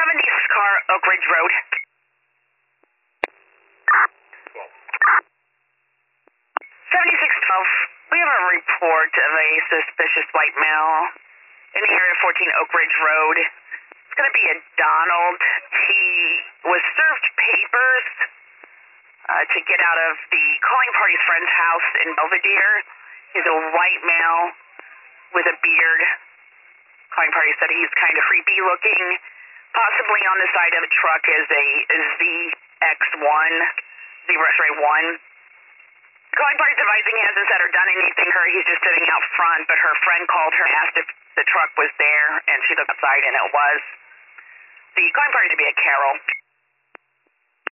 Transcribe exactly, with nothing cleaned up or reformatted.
seventy-six car, Oak Ridge Road. seventy-six twelve, we have a report of a suspicious white male in the area of fourteen Oak Ridge Road. It's going to be a Donald. He was served papers uh, to get out of the calling party's friend's house in Belvedere. He's a white male with a beard. Calling party said he's kind of creepy looking. Possibly on the side of a truck is a Z X one, Zebra X-ray one. Calling party's advising he hasn't said or done anything to her. He's just sitting out front, but her friend called her and asked if the truck was there, and she looked outside, and it was. The calling party to be a Carol.